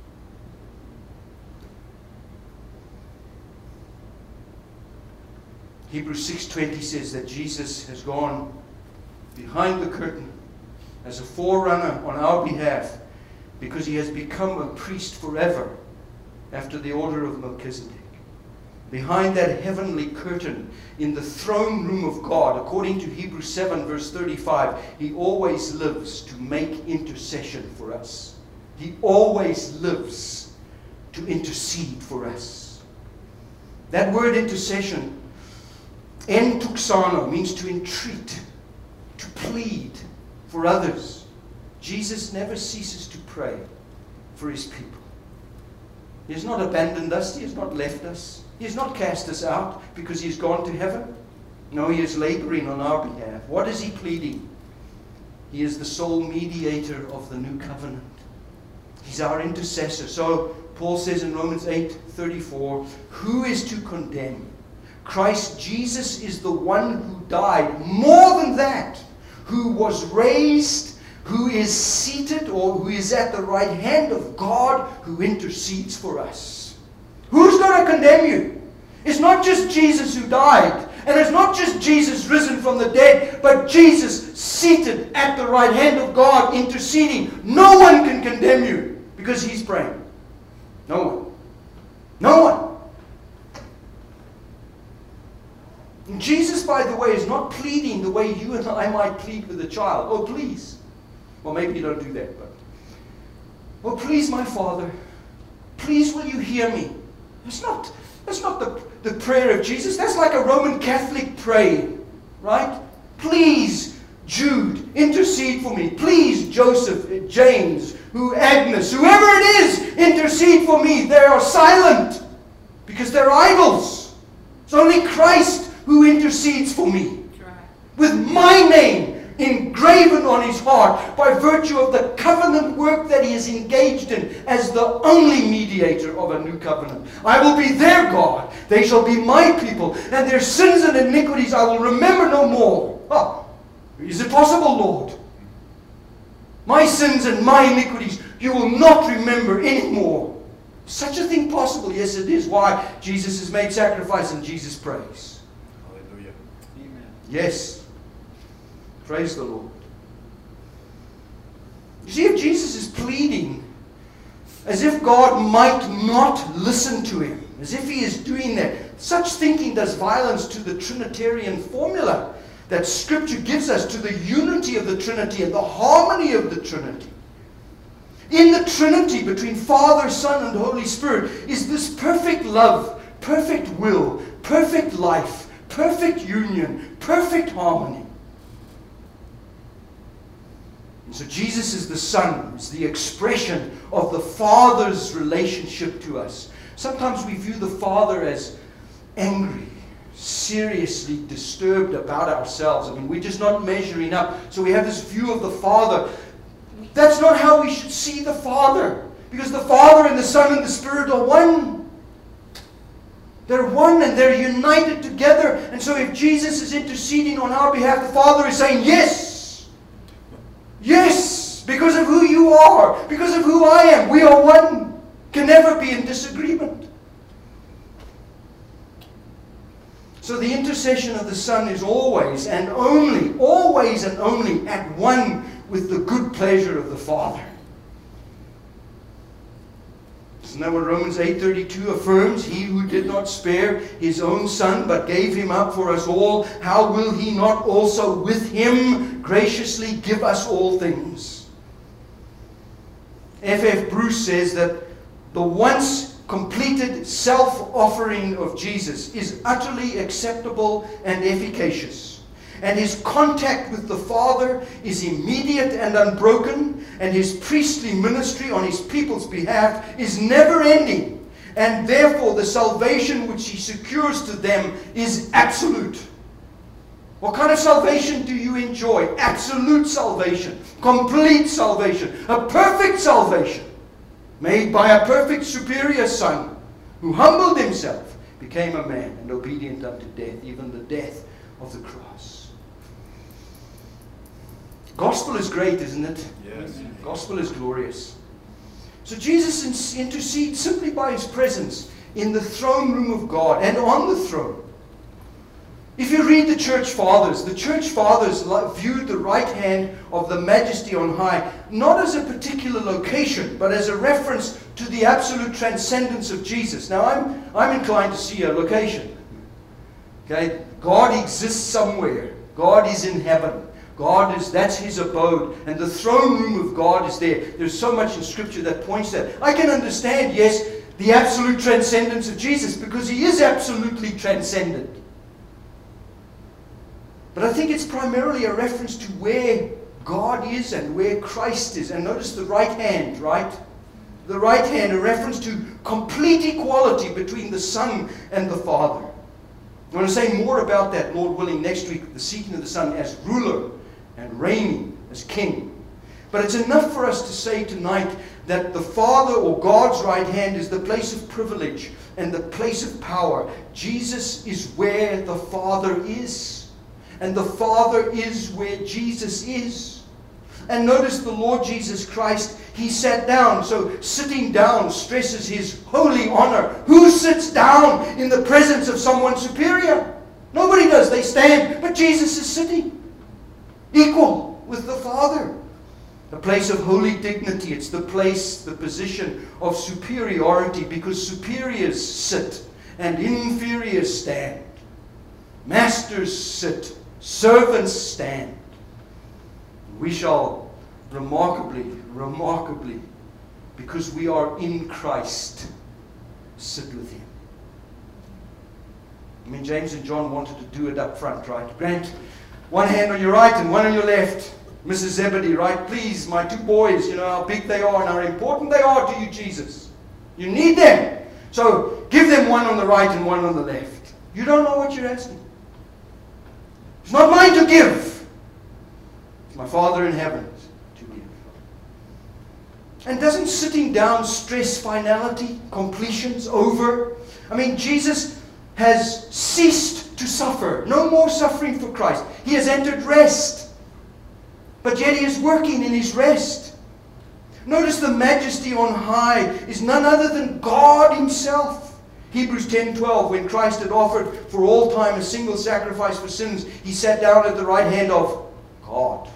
Hebrews six twenty says that Jesus has gone behind the curtain as a forerunner on our behalf, because he has become a priest forever after the order of Melchizedek. Behind that heavenly curtain in the throne room of God, according to Hebrews seven verse thirty-five, he always lives to make intercession for us. He always lives to intercede for us. That word intercession, en tuxano, means to entreat, to plead for others. Jesus never ceases to pray for his people. He has not abandoned us. He has not left us. He has not cast us out because he has gone to heaven. No, he is laboring on our behalf. What is he pleading? He is the sole mediator of the new covenant. He's our intercessor. So Paul says in Romans eight thirty-four, who is to condemn? Christ Jesus is the one who died. More than that, who was raised, who is seated, or who is at the right hand of God, who intercedes for us. Who's going to condemn you? It's not just Jesus who died, and it's not just Jesus risen from the dead, but Jesus seated at the right hand of God, interceding. No one can condemn you because he's praying. No one. No one. And Jesus, by the way, is not pleading the way you and I might plead with a child. Oh, please. Well, maybe you don't do that, but oh, please, my Father, please will you hear me? It's not, that's not the, the prayer of Jesus. That's like a Roman Catholic praying, right? Please, Jude, intercede for me. Please, Joseph, James, who, Agnes, whoever it is, intercede for me. They are silent because they're idols. It's only Christ who intercedes for me. With my name engraven on his heart by virtue of the covenant work that he is engaged in as the only mediator of a new covenant. I will be their God. They shall be my people. And their sins and iniquities I will remember no more. Oh, is it possible, Lord? My sins and my iniquities you will not remember anymore. Such a thing possible? Yes, it is. Why? Jesus has made sacrifice and Jesus prays. Hallelujah. Amen. Yes. Praise the Lord. You see, if Jesus is pleading as if God might not listen to him, as if he is doing that, such thinking does violence to the Trinitarian formula that Scripture gives us, to the unity of the Trinity and the harmony of the Trinity. In the Trinity between Father, Son, and Holy Spirit is this perfect love, perfect will, perfect life, perfect union, perfect harmony. And so Jesus is the Son, is the expression of the Father's relationship to us. Sometimes we view the Father as angry, seriously disturbed about ourselves. I mean, we're just not measuring up. So we have this view of the Father. That's not how we should see the Father. Because the Father and the Son and the Spirit are one. They're one and they're united together. And so if Jesus is interceding on our behalf, the Father is saying, yes. Yes. Because of who you are. Because of who I am. We are one. Can never be in disagreement. So the intercession of the Son is always and only, always and only at one with the good pleasure of the Father. Isn't that what Romans eight thirty-two affirms? He who did not spare his own Son, but gave him up for us all, how will he not also with him graciously give us all things? F F Bruce says that the once completed self-offering of Jesus is utterly acceptable and efficacious. And his contact with the Father is immediate and unbroken, and his priestly ministry on his people's behalf is never-ending. And therefore the salvation which he secures to them is absolute. What kind of salvation do you enjoy? Absolute salvation, complete salvation, a perfect salvation, made by a perfect superior Son, who humbled himself, became a man, and obedient unto death, even the death of the cross. Gospel is great, isn't it? Yes. Gospel is glorious. So Jesus intercedes simply by his presence in the throne room of God and on the throne. If you read the church fathers, the church fathers viewed the right hand of the Majesty on high not as a particular location, but as a reference to the absolute transcendence of Jesus. Now, I'm, I'm inclined to see a location. Okay? God exists somewhere. God is in heaven. God is, that's his abode. And the throne room of God is there. There's so much in Scripture that points to that. I can understand, yes, the absolute transcendence of Jesus, because he is absolutely transcendent. But I think it's primarily a reference to where God is and where Christ is. And notice the right hand, right? The right hand, a reference to complete equality between the Son and the Father. I want to say more about that, Lord willing, next week, the seating of the Son as ruler and reigning as king. But it's enough for us to say tonight that the Father, or God's right hand, is the place of privilege and the place of power. Jesus is where the Father is. And the Father is where Jesus is. And notice the Lord Jesus Christ, he sat down. So sitting down stresses his holy honor. Who sits down in the presence of someone superior? Nobody does. They stand. But Jesus is sitting, equal with the Father. A place of holy dignity. It's the place, the position of superiority, because superiors sit and inferiors stand. Masters sit. Servants stand. We shall remarkably, remarkably, because we are in Christ, sit with him. I mean, James and John wanted to do it up front, right? Grant, one hand on your right and one on your left. Missus Zebedee, right? Please, my two boys, you know how big they are and how important they are to you, Jesus. You need them. So give them one on the right and one on the left. You don't know what you're asking. It's not mine to give. It's my Father in heaven to give. And doesn't sitting down stress finality, completions, over? I mean, Jesus has ceased to suffer. No more suffering for Christ. He has entered rest. But yet he is working in his rest. Notice the Majesty on high is none other than God himself. Hebrews ten twelve, when Christ had offered for all time a single sacrifice for sins, he sat down at the right hand of God.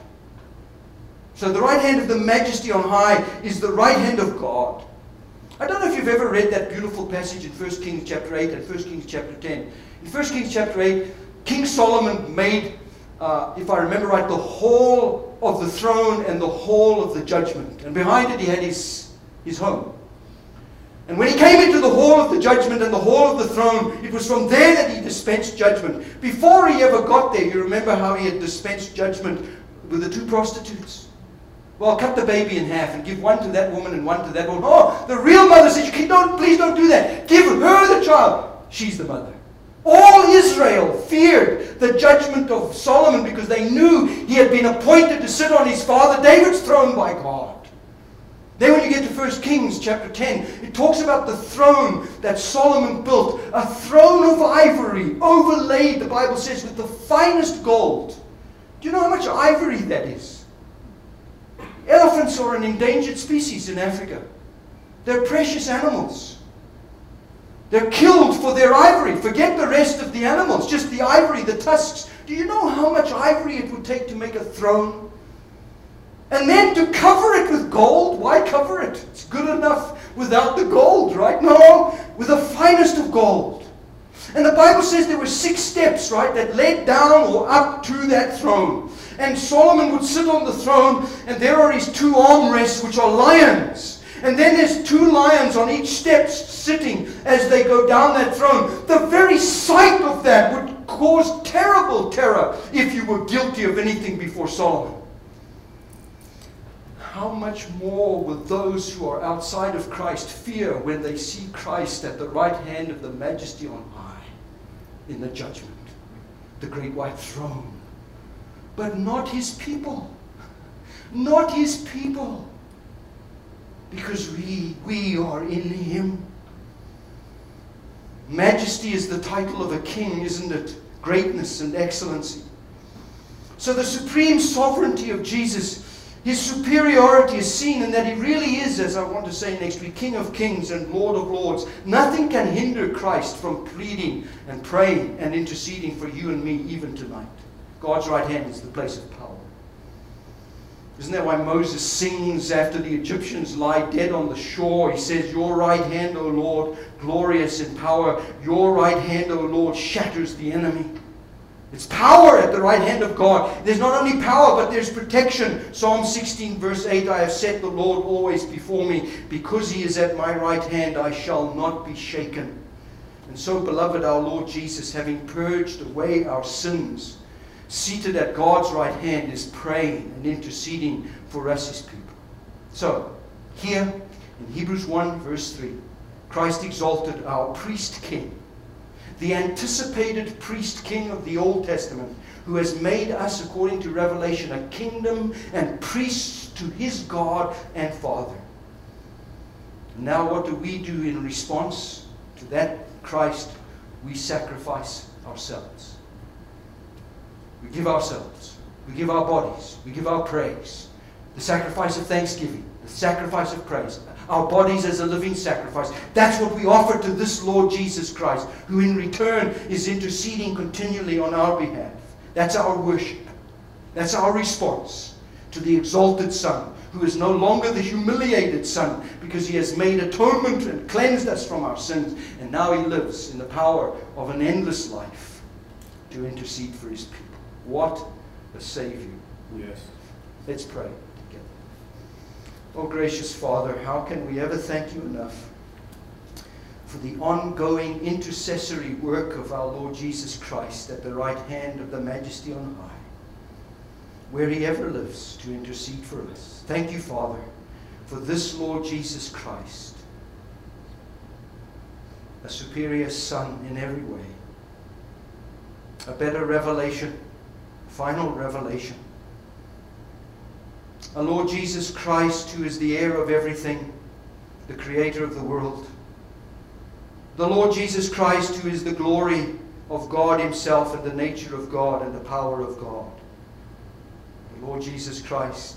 So the right hand of the Majesty on high is the right hand of God. I don't know if you've ever read that beautiful passage in First Kings chapter eight and First Kings chapter ten. In First Kings chapter eight, King Solomon made, uh, if I remember right, the hall of the throne and the hall of the judgment. And behind it he had his, his home. And when he came into the hall of the judgment and the hall of the throne, it was from there that he dispensed judgment. Before he ever got there, you remember how he had dispensed judgment with the two prostitutes? Well, cut the baby in half and give one to that woman and one to that woman. Oh, the real mother said, don't, please don't do that. Give her the child. She's the mother. All Israel feared the judgment of Solomon because they knew he had been appointed to sit on his father David's throne by God. Then when you get to First Kings chapter ten, it talks about the throne that Solomon built. A throne of ivory overlaid, the Bible says, with the finest gold. Do you know how much ivory that is? Elephants are an endangered species in Africa. They're precious animals. They're killed for their ivory. Forget the rest of the animals, just the ivory, the tusks. Do you know how much ivory it would take to make a throne? And then to cover it with gold, why cover it? It's good enough without the gold, right? No, with the finest of gold. And the Bible says there were six steps, right, that led down or up to that throne. And Solomon would sit on the throne, and there are his two armrests, which are lions. And then there's two lions on each step sitting as they go down that throne. The very sight of that would cause terrible terror if you were guilty of anything before Solomon. How much more will those who are outside of Christ fear when they see Christ at the right hand of the Majesty on high in the judgment, the great white throne? But not his people. Not his people. Because we, we are in him. Majesty is the title of a king, isn't it? Greatness and excellency. So the supreme sovereignty of Jesus, his superiority is seen in that he really is, as I want to say next week, King of kings and Lord of lords. Nothing can hinder Christ from pleading and praying and interceding for you and me even tonight. God's right hand is the place of power. Isn't that why Moses sings after the Egyptians lie dead on the shore? He says, your right hand, O Lord, glorious in power. Your right hand, O Lord, shatters the enemy. It's power at the right hand of God. There's not only power, but there's protection. Psalm sixteen, verse eight, I have set the Lord always before me. Because he is at my right hand, I shall not be shaken. And so, beloved, our Lord Jesus, having purged away our sins, seated at God's right hand, is praying and interceding for us, his people. So, here in Hebrews one, verse three, Christ exalted our priest king, the anticipated priest king of the Old Testament, who has made us, according to Revelation, a kingdom and priests to his God and Father. Now what do we do in response to that Christ? We sacrifice ourselves. We give ourselves. We give our bodies. We give our praise. The sacrifice of thanksgiving. The sacrifice of praise. Our bodies as a living sacrifice. That's what we offer to this Lord Jesus Christ, who in return is interceding continually on our behalf. That's our worship. That's our response to the exalted Son, who is no longer the humiliated Son, because he has made atonement and cleansed us from our sins. And now he lives in the power of an endless life to intercede for his people. What a Savior. Yes. Let's pray together. Oh, gracious Father, how can we ever thank you enough for the ongoing intercessory work of our Lord Jesus Christ at the right hand of the Majesty on high, where he ever lives to intercede for us. Thank you, Father, for this Lord Jesus Christ, a superior Son in every way, a better revelation, final revelation. Our Lord Jesus Christ, who is the heir of everything, the creator of the world. The Lord Jesus Christ, who is the glory of God himself and the nature of God and the power of God. The Lord Jesus Christ,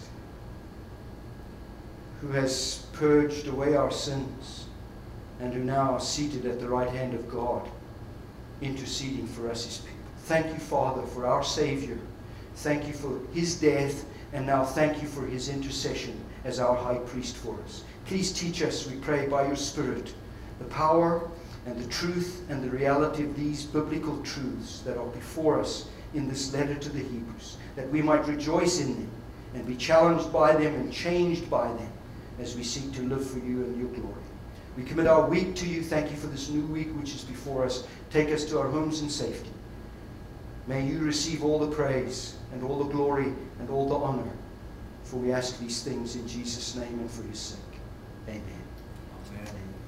who has purged away our sins and who now is seated at the right hand of God, interceding for us, his people. Thank you, Father, for our Savior. Thank you for his death, and now thank you for his intercession as our high priest for us. Please teach us, we pray, by your Spirit, the power and the truth and the reality of these biblical truths that are before us in this letter to the Hebrews, that we might rejoice in them and be challenged by them and changed by them as we seek to live for you and your glory. We commit our week to you. Thank you for this new week which is before us. Take us to our homes in safety. May you receive all the praise and all the glory and all the honor. For we ask these things in Jesus' name and for his sake. Amen. Amen.